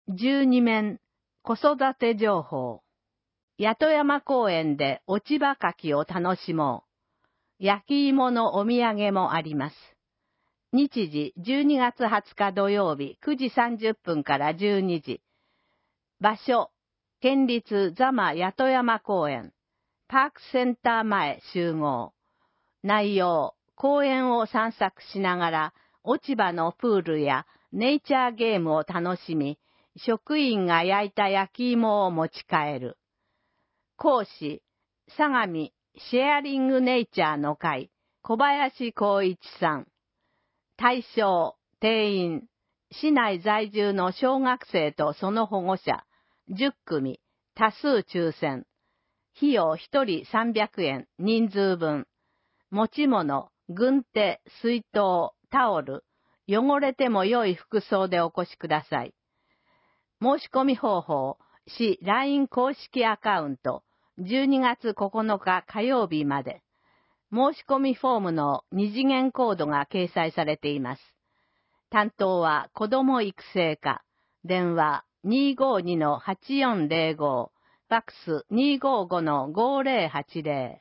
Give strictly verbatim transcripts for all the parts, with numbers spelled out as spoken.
じゅうに面子育て情報。八戸山公園で落ち葉かきを楽しもう。焼き芋のお土産もあります。日時じゅうにがつはつか土曜日くじさんじゅっぷんからじゅうにじ。場所、県立座間八戸山公園。パークセンター前集合。内容、公園を散策しながら落ち葉のプールやネイチャーゲームを楽しみ、職員が焼いた焼き芋を持ち帰る。講師、相模シェアリングネイチャーの会、小林光一さん。対象、定員、市内在住の小学生とその保護者、じゅっくみ、多数抽選。費用ひとりさんびゃくえん、人数分。持ち物、軍手、水筒、タオル、汚れても良い服装でお越しください。申し込み方法、市 ライン 公式アカウント、じゅうにがつここのか火曜日まで。申し込みフォームの二次元コードが掲載されています。担当は子ども育成課。電話 にーごーにのはちよんぜろご、ファックス にーごーごのごーぜろはちぜ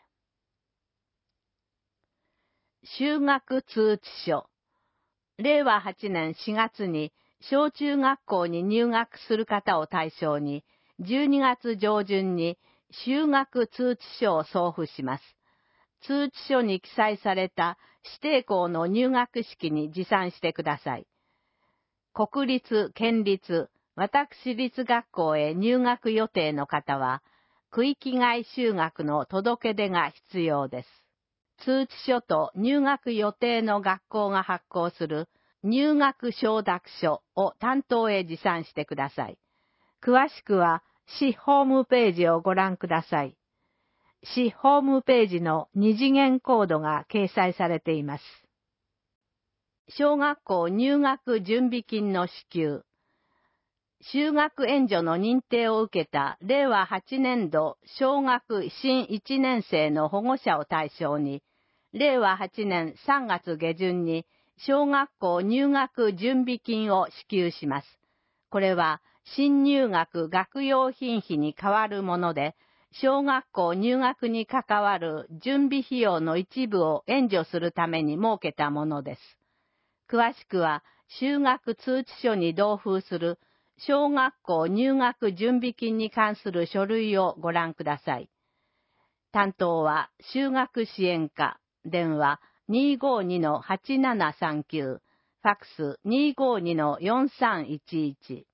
ろ。就学通知書。れいわはちねんしがつに小中学校に入学する方を対象に、じゅうにがつ上旬に就学通知書を送付します。通知書に記載された指定校の入学式に持参してください。国立、県立、私立学校へ入学予定の方は、区域外就学の届け出が必要です。通知書と入学予定の学校が発行する入学承諾書を担当へ持参してください。詳しくは市ホームページをご覧ください。市ホームページの二次元コードが掲載されています。小学校入学準備金の支給。就学援助の認定を受けたれいわはちねんど小学新いちねん生の保護者を対象に、れいわはちねんさんがつげじゅんに小学校入学準備金を支給します。これは新入学学用品費に代わるもので、小学校入学に関わる準備費用の一部を援助するために設けたものです。詳しくは就学通知書に同封する小学校入学準備金に関する書類をご覧ください。担当は就学支援課、電話 にーごーにのはちななさんきゅう、ファックス にーごーにのよんさんいちいち。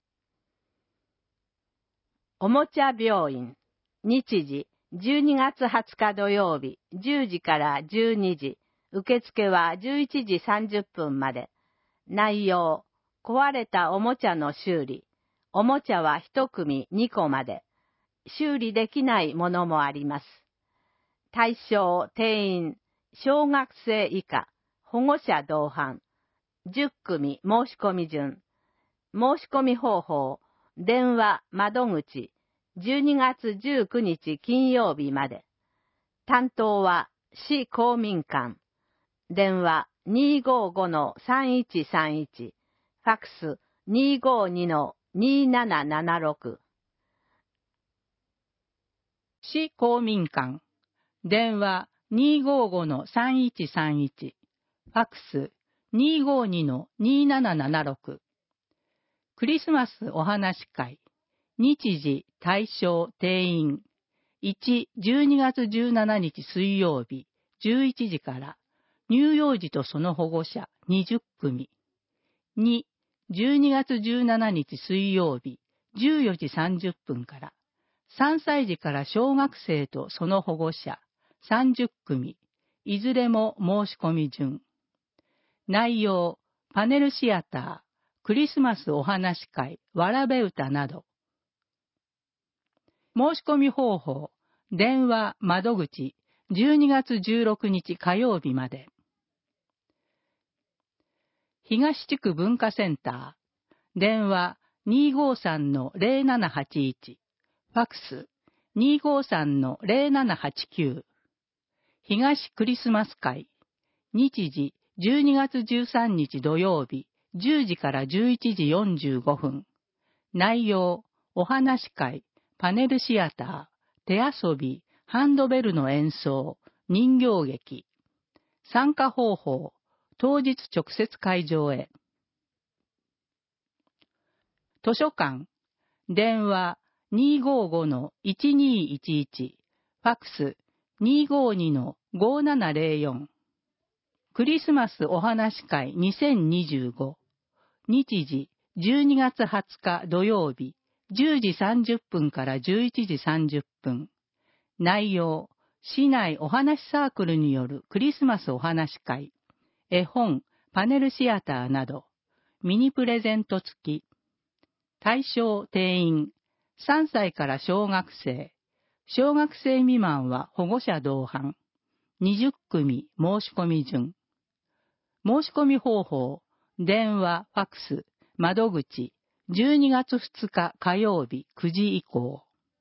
おもちゃ病院。日時じゅうにがつはつか土曜日じゅうじからじゅうにじ。受付はじゅういちじさんじゅっぷんまで。内容、壊れたおもちゃの修理。おもちゃは一組にこまで。修理できないものもあります。対象、定員、小学生以下、保護者同伴。じゅっくみ申し込み順。申し込み方法、電話、窓口、じゅうにがつじゅうくにち金曜日まで。担当は市公民館。電話 にーごーごのさんいちさんいち。ファックス にーごーにのにーななななろく。 市公民館。電話 にーごーごのさんいちさんいち。ファックス にーごーにのにーななななろく。クリスマスお話会。日時、対象、定員。いち、じゅうにがつじゅうしちにち水曜日、じゅういちじから、乳幼児とその保護者にじゅっくみ。に、じゅうにがつじゅうしちにち水曜日、じゅうよじさんじゅっぷんから、さんさいじから小学生とその保護者さんじゅっくみ、いずれも申し込み順。内容、パネルシアター、クリスマスお話会、わらべ歌など。申し込み方法、電話、窓口、じゅうにがつじゅうろくにち火曜日まで。東地区文化センター、電話 にーごーさんのぜろななはちいち、ファックス にーごーさんのぜろななはちきゅう。東クリスマス会、日時じゅうにがつじゅうさんにち土曜日、じゅうじからじゅういちじよんじゅうごふん。 内容、お話会、パネルシアター、手遊び、ハンドベルの演奏、人形劇。参加方法、当日直接会場へ。図書館、電話 にーごーごのいちにーいちいち、ファックス にーごーにのごーななぜろよん。クリスマスお話会にせんにじゅうご。日時じゅうにがつはつか土曜日じゅうじさんじゅっぷんからじゅういちじさんじゅっぷん。内容、市内お話サークルによるクリスマスお話会、絵本、パネルシアターなど、ミニプレゼント付き。対象定員、さんさいから小学生。小学生未満は保護者同伴。にじゅっくみ申し込み順。申し込み方法、電話、ファックス、窓口、じゅうにがつふつか火曜日くじ以降。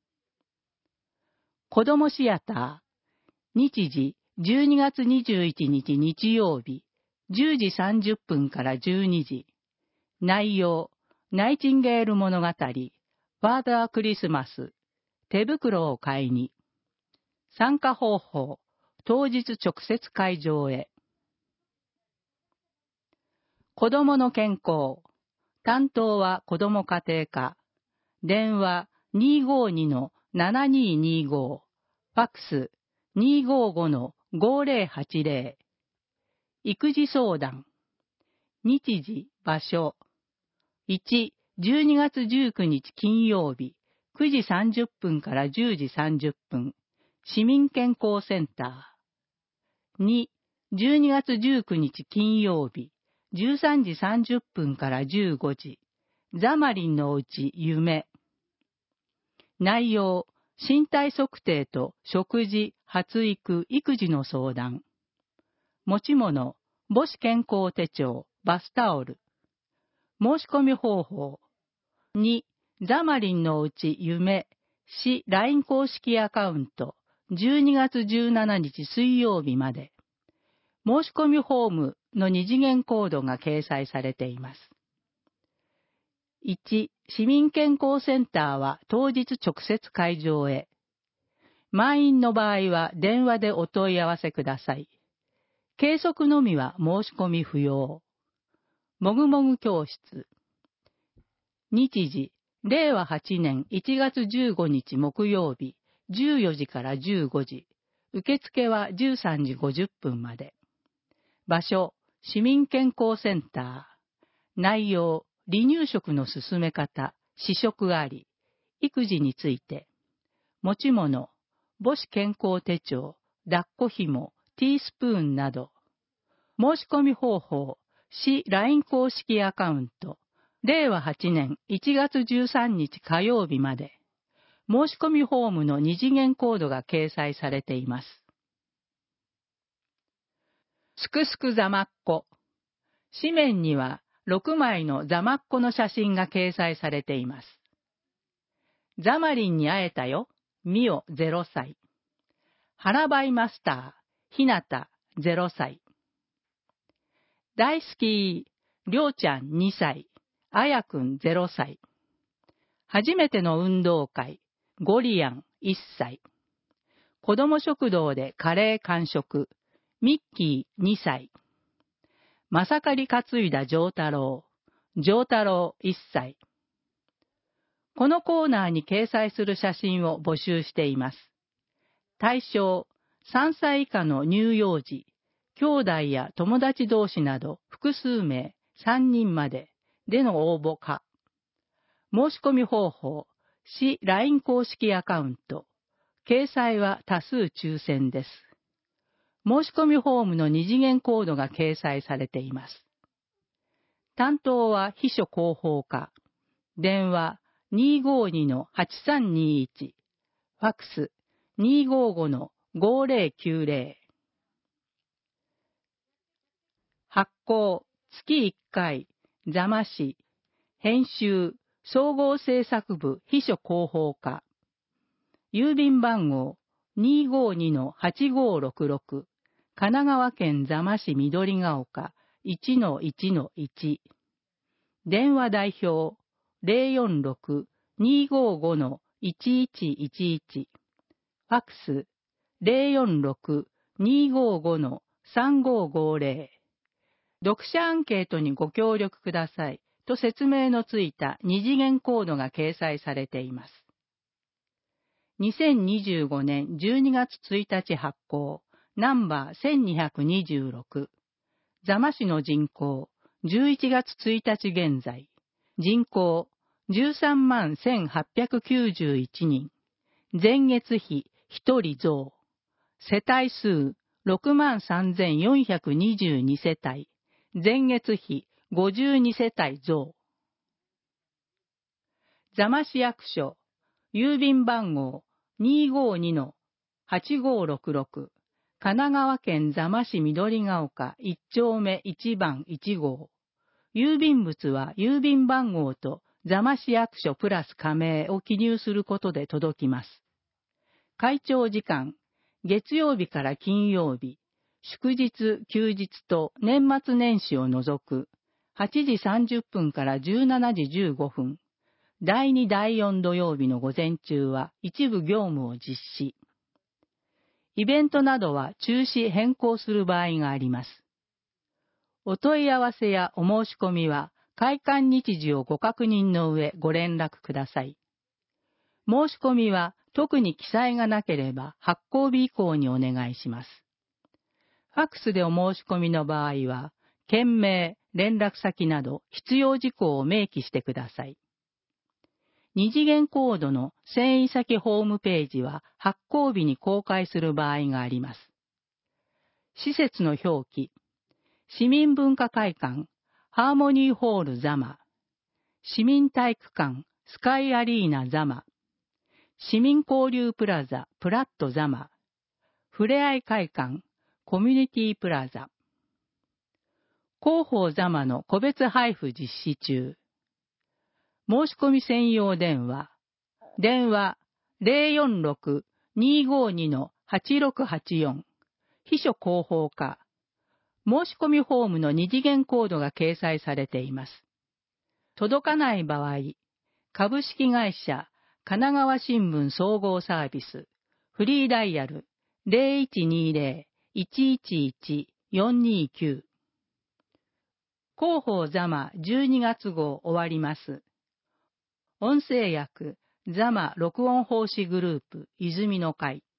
子どもシアター、日時じゅうにがつにじゅういちにち日曜日、じゅうじさんじゅっぷんからじゅうにじ。内容、ナイチンゲール物語、ファーダークリスマス、手袋を買いに。参加方法、当日直接会場へ。子どもの健康、担当は子ども家庭科。電話 にーごーにのななにーにーご、ファックス にーごーごのごーぜろはちぜろ。育児相談。日時、場所。いち、じゅうにがつじゅうくにち金曜日、くじさんじゅっぷんからじゅうじさんじゅっぷん、市民健康センター。に、じゅうにがつじゅうくにち金曜日、じゅうさんじさんじゅっぷんからじゅうごじ、ザマリンのうち夢。内容、身体測定と食事、発育、育児の相談。持ち物、母子健康手帳、バスタオル。申し込み方法。に、ザマリンのうち夢、市 ライン 公式アカウント、じゅうにがつじゅうしちにち水曜日まで。申し込みフォームの二次元コードが掲載されています。いち、市民健康センターは当日直接会場へ。満員の場合は電話でお問い合わせください。計測のみは申し込み不要。もぐもぐ教室。日時、れいわはちねんいちがつじゅうごにち木曜日、じゅうよじからじゅうごじ。受付はじゅうさんじごじゅっぷんまで。場所、市民健康センター。内容、離乳食の進め方、試食あり。育児について。持ち物、母子健康手帳、抱っこ紐、ティースプーンなど。申し込み方法、市 ライン 公式アカウント。れいわはちねんいちがつじゅうさんにち火曜日まで。申し込みフォームの二次元コードが掲載されています。すくすくざまっこ。紙面にはろくまいのざまっこの写真が掲載されています。ザマリンに会えたよ、ミオぜろさい。ハラバイマスター、ひなたぜろさい。大好き、りょうちゃんにさい。あやくんぜろさい。初めての運動会、ゴリアンいっさい。子ども食堂でカレー完食、ミッキーにさい。まさかり担いだジョータロウ、ジョータロウいっさい。このコーナーに掲載する写真を募集しています。対象、さんさい以下の乳幼児、兄弟や友達同士など複数名、さんにんまででの応募可。申し込み方法、市 ライン 公式アカウント。掲載は多数抽選です。申し込みフォームの二次元コードが掲載されています。担当は秘書広報課。電話 にーごーにのはちさんにいち。ファックス にーごーごのごーぜろきゅうぜろ。発行月いっかい、座間市。編集総合制作部秘書広報課。郵便番号 にーごーにのはちごーろくろく。神奈川県座間市緑が丘 いちのいちのいち。電話代表ゼロよんろく にーごーご のいちいちいちいち、ファックス ゼロよんろく にーごーご のさんごーごーぜろ、読者アンケートにご協力くださいと説明のついた二次元コードが掲載されています。にせんにじゅうごねんじゅうにがつついたち発行、ナンバーせんにひゃくにじゅうろく、座間市の人口、じゅういちがつついたち現在、人口じゅうさんまんせんはっぴゃくきゅうじゅういちにん、前月比ひとり増、世帯数ろくまんさんぜんよんひゃくにじゅうに世帯、前月比ごじゅうに世帯増。座間市役所、郵便番号 にーごーにのはちごーろくろく、神奈川県座間市緑ヶ丘いち丁目いちばんいち号。郵便物は郵便番号と座間市役所プラス加盟を記入することで届きます。開庁時間、月曜日から金曜日、祝日、休日と年末年始を除く、はちじさんじゅっぷんからじゅうしちじじゅうごふん、だいにだいよん土曜日の午前中は一部業務を実施。イベントなどは中止変更する場合があります。お問い合わせやお申し込みは開館日時をご確認の上ご連絡ください。申し込みは特に記載がなければ発行日以降にお願いします。ファックスでお申し込みの場合は、件名、連絡先など必要事項を明記してください。二次元コードの遷移先ホームページは発行日に公開する場合があります。施設の表記、市民文化会館、ハーモニーホール座間、市民体育館、スカイアリーナ座間、市民交流プラザ、プラット座間、ふれあい会館、コミュニティプラザ。広報座間の個別配布実施中。申し込み専用電話。電話 ゼロよんろく にーごーにのはちろくはちよん。秘書広報課。申し込みフォームの二次元コードが掲載されています。届かない場合、株式会社神奈川新聞総合サービス、フリーダイヤル ゼロいちにゼロ いちいちいち よんにきゅう。広報座間じゅうにがつ号終わります。音声訳座間録音奉仕グループ泉の会。